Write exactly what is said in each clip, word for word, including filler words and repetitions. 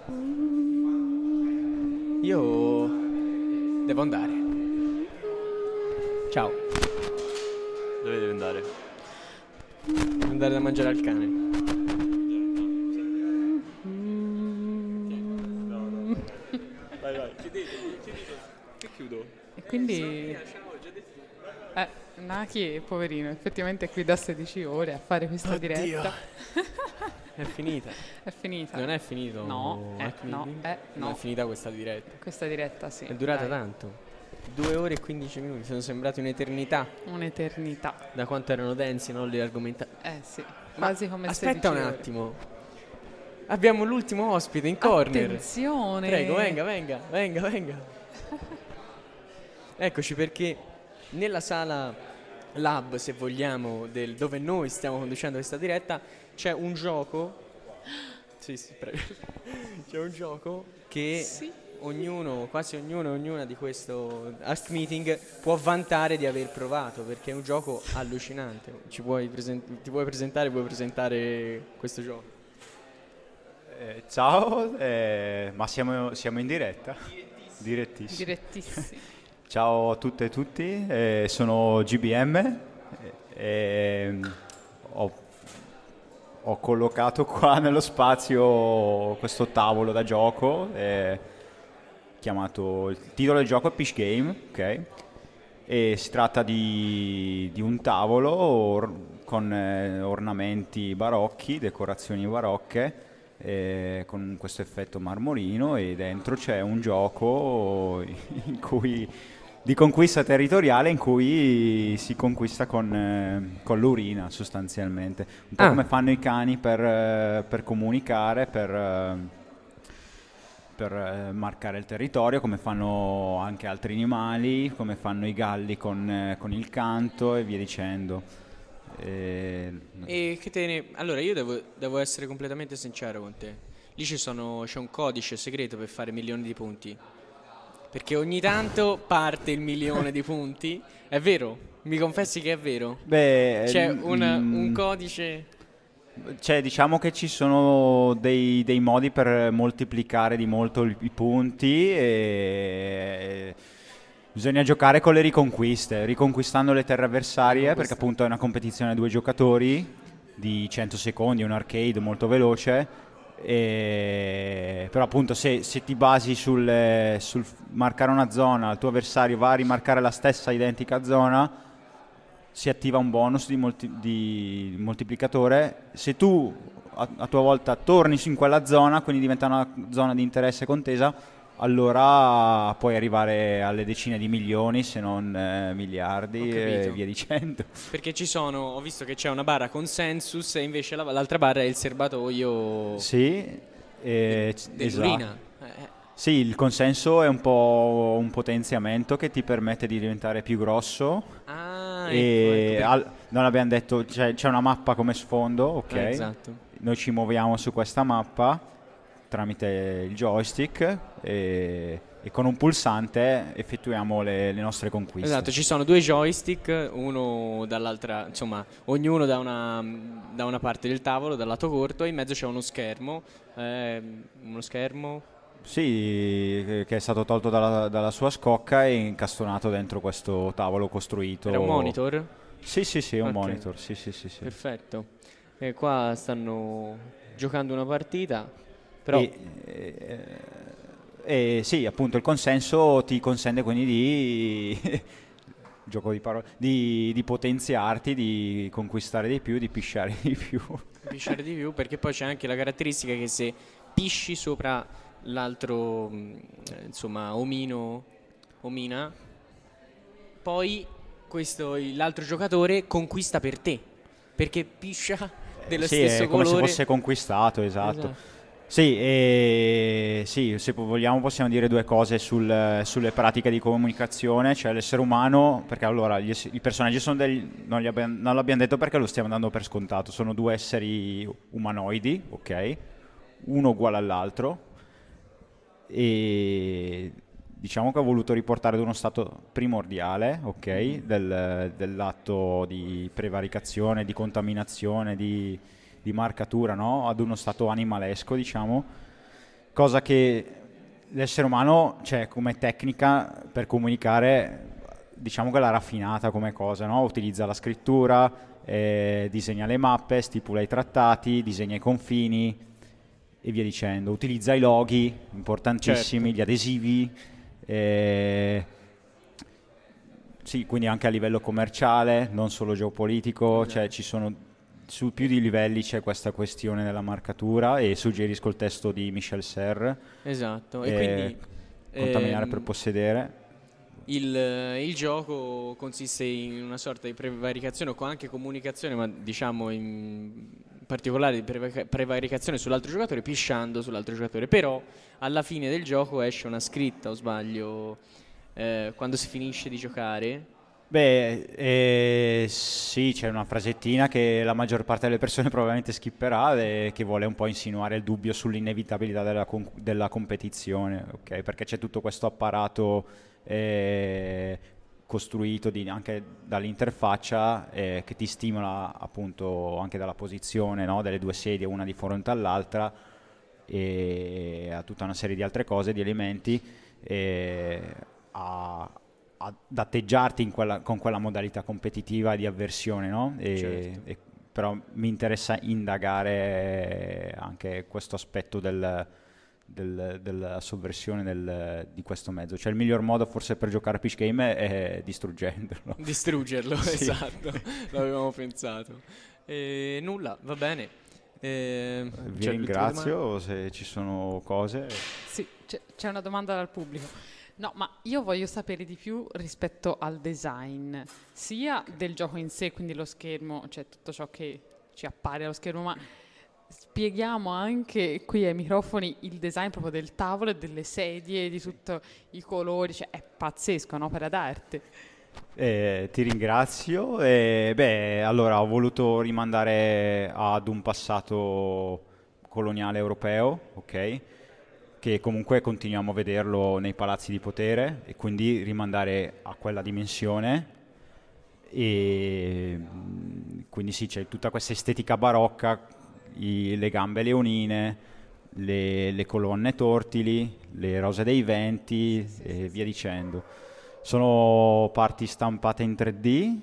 Io devo andare. Ciao. Dove devi andare? Devo andare da mangiare al cane. Vai, vai. Chiudete, chiudete. Che chiudo? E quindi eh, Naki, poverino, effettivamente è qui da sedici ore a fare questa Oddio. diretta. È finita. È finita. Non è finito. No, eh, Hack no, Meeting? eh, Non no. è finita questa diretta. Questa diretta sì. È durata dai. tanto. Due ore e quindici minuti. Sono sembrati un'eternità. Un'eternità. Da quanto erano densi, non le argomentazioni. Eh sì, Ma quasi come aspetta un sedici ore. attimo. Abbiamo l'ultimo ospite in corner. Attenzione. Prego, venga, venga, venga, venga. Eccoci, perché nella sala lab, se vogliamo, del, dove noi stiamo conducendo questa diretta, c'è un gioco. Sì, sì, prego. C'è un gioco che Sì. ognuno, quasi ognuno e ognuna di questo Ask Meeting può vantare di aver provato, perché è un gioco allucinante. Ci puoi presen- ti puoi presentare, puoi presentare questo gioco? Eh, ciao, eh, ma siamo, siamo in diretta? Direttissimo. Direttissimi. Ciao a tutte e tutti, eh, sono G B M e e ho, ho collocato qua nello spazio questo tavolo da gioco, eh, chiamato, il titolo del gioco è Fish Game, ok? E si tratta di, di un tavolo or- con eh, ornamenti barocchi, decorazioni barocche, eh, con questo effetto marmorino, e dentro c'è un gioco in cui, di conquista territoriale, in cui si conquista con, eh, con l'urina sostanzialmente, un po' Ah. come fanno i cani per, eh, per comunicare, per, eh, per eh, marcare il territorio, come fanno anche altri animali, come fanno i galli con, eh, con il canto e via dicendo. E- E che te ne... Allora, io devo, devo essere completamente sincero con te. Lì ci sono, c'è un codice segreto per fare milioni di punti. Perché ogni tanto parte il milione di punti. È vero? Mi confessi che è vero? Beh, C'è mm, un, un codice... Cioè, diciamo che ci sono dei, dei modi per moltiplicare di molto i, i punti, e bisogna giocare con le riconquiste, riconquistando le terre avversarie, perché appunto è una competizione a due giocatori di cento secondi, è un arcade molto veloce, e... però appunto se, se ti basi sul, sul marcare una zona, il tuo avversario va a rimarcare la stessa identica zona, si attiva un bonus di, molti- di moltiplicatore. Se tu a, a tua volta torni in quella zona, quindi diventa una zona di interesse contesa, allora puoi arrivare alle decine di milioni, se non eh, miliardi, Ho e capito. via dicendo. Perché ci sono... Ho visto che c'è una barra consensus e invece la- l'altra barra è il serbatoio Sì, eh, c- dell'urina. esatto. Eh, Sì, il consenso è un po' un potenziamento che ti permette di diventare più grosso. Ah, E ecco, ecco. al- non abbiamo detto, c'è, c'è una mappa come sfondo, ok? Ah, esatto. Noi ci muoviamo su questa mappa tramite il joystick, e, e con un pulsante effettuiamo le, le nostre conquiste. Esatto, ci sono due joystick, uno dall'altra, insomma, ognuno da una, da una parte del tavolo, dal lato corto, e in mezzo c'è uno schermo, eh, uno schermo, Sì, che che è stato tolto dalla, dalla sua scocca e incastonato dentro questo tavolo costruito. era un monitor, Sì, sì, sì, è un Ok. monitor, sì, sì, sì, sì. perfetto. E qua stanno giocando una partita, però... E, eh, e sì, appunto il consenso ti consente quindi di gioco di parole, di, di potenziarti, di conquistare di più, di pisciare di più. pisciare di più, perché poi c'è anche la caratteristica che se pisci sopra l'altro, mh, eh, insomma, omino, omina, poi questo, l'altro giocatore conquista per te, perché piscia dello Sì, stesso è come colore. se fosse conquistato, esatto. Esatto. Sì, e sì, se vogliamo possiamo dire due cose sul- sulle pratiche di comunicazione, cioè l'essere umano, perché allora gli ess- i personaggi sono degli, non, li abbiamo, non l'abbiamo detto perché lo stiamo dando per scontato, sono due esseri umanoidi, ok? Uno uguale all'altro, e diciamo che ho voluto riportare ad uno stato primordiale, ok? Del- dell'atto di prevaricazione, di contaminazione, di, di marcatura, no? Ad uno stato animalesco, diciamo, cosa che l'essere umano, cioè come tecnica per comunicare, diciamo che l'ha raffinata come cosa, no? Utilizza la scrittura, eh, disegna le mappe, stipula i trattati, disegna i confini e via dicendo. Utilizza i loghi, importantissimi, Certo. gli adesivi, eh, sì, quindi anche a livello commerciale, non solo geopolitico, Esatto. cioè ci sono su più di livelli c'è questa questione della marcatura e suggerisco il testo di Michel Serres, Esatto, e eh, quindi contaminare per ehm, possedere. il, il gioco consiste in una sorta di prevaricazione o co- anche comunicazione, ma diciamo in particolare di preva- prevaricazione sull'altro giocatore, pisciando sull'altro giocatore. Però alla fine del gioco esce una scritta, o sbaglio, eh, quando si finisce di giocare. Beh, eh, sì, c'è una frasettina che la maggior parte delle persone probabilmente skipperà e che vuole un po' insinuare il dubbio sull'inevitabilità della, con- della competizione, ok? Perché c'è tutto questo apparato eh, costruito di- anche dall'interfaccia eh, che ti stimola appunto anche dalla posizione, no, delle due sedie, una di fronte all'altra, e a tutta una serie di altre cose, di elementi, eh, a ad atteggiarti in quella, con quella modalità competitiva di avversione, no? E, Certo. e- però mi interessa indagare anche questo aspetto del, del- della sovversione del- di questo mezzo. Cioè il miglior modo forse per giocare a Pitch Game è distruggendolo. Distruggerlo, Sì. esatto, l'avevamo pensato. E nulla, va bene. Ehm, Vi c'è l'ultima domanda? ringrazio se ci sono cose. Sì, c'è, c'è una domanda dal pubblico. No, ma io voglio sapere di più rispetto al design, sia del gioco in sé, quindi lo schermo, cioè tutto ciò che ci appare allo schermo, ma spieghiamo anche qui ai microfoni il design proprio del tavolo e delle sedie, di tutti i colori, cioè è pazzesco, un'opera d'arte. Eh, ti ringrazio. E, beh, allora ho voluto rimandare ad un passato coloniale europeo, ok? Che comunque continuiamo a vederlo nei palazzi di potere e quindi rimandare a quella dimensione e mm, quindi sì, c'è tutta questa estetica barocca, i- le gambe leonine, le, le colonne tortili, le rose dei venti e via dicendo. Sono parti stampate in tre D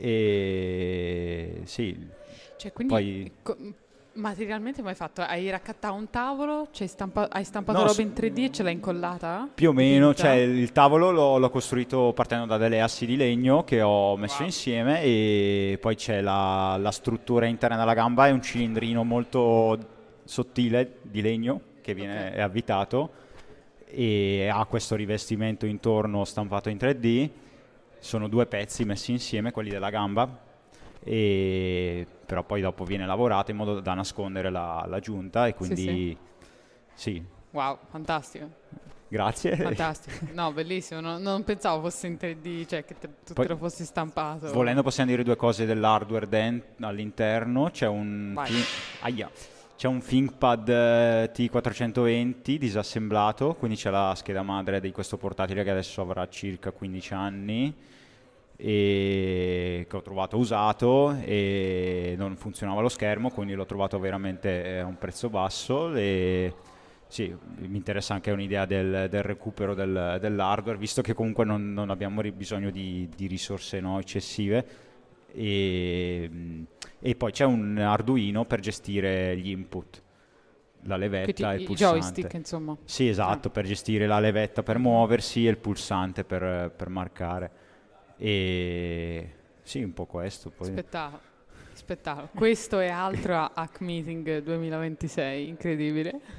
e sì, Cioè, quindi poi co- materialmente come hai fatto? Hai raccattato un tavolo, cioè hai, stampa- hai stampato no, roba s- in tre D e ce l'hai incollata? più o meno, Dipinta? cioè il tavolo l'ho, l'ho costruito partendo da delle assi di legno che ho messo insieme e poi c'è la, la struttura interna della gamba, è un cilindrino molto sottile di legno che viene Ok. è avvitato e ha questo rivestimento intorno stampato in tre D. Sono due pezzi messi insieme, quelli della gamba, e però poi dopo viene lavorato in modo da nascondere la, la giunta e quindi sì, Wow, fantastico, grazie. fantastico. No, bellissimo, no- non pensavo fosse in tre D, cioè che te- tu Poi, te lo fossi stampato. volendo possiamo dire due cose dell'hardware den- all'interno. C'è un, Vai. Thi- aia. C'è un ThinkPad eh, T quattrocentoventi disassemblato, quindi c'è la scheda madre di questo portatile che adesso avrà circa quindici anni e che ho trovato usato e non funzionava lo schermo, quindi l'ho trovato veramente eh, a un prezzo basso e sì, mi interessa anche un'idea del, del recupero del- dell'hardware, visto che comunque non, non abbiamo ri- bisogno di, di risorse, no, eccessive. E, mm, e poi c'è un Arduino per gestire gli input, la levetta e Quindi il i pulsante. joystick, insomma. Sì, esatto, per gestire la levetta per muoversi e il pulsante per, per marcare. E sì, un po' questo. Poi. Spettacolo, spettacolo. Questo e altro a Hack Meeting duemilaventisei, incredibile.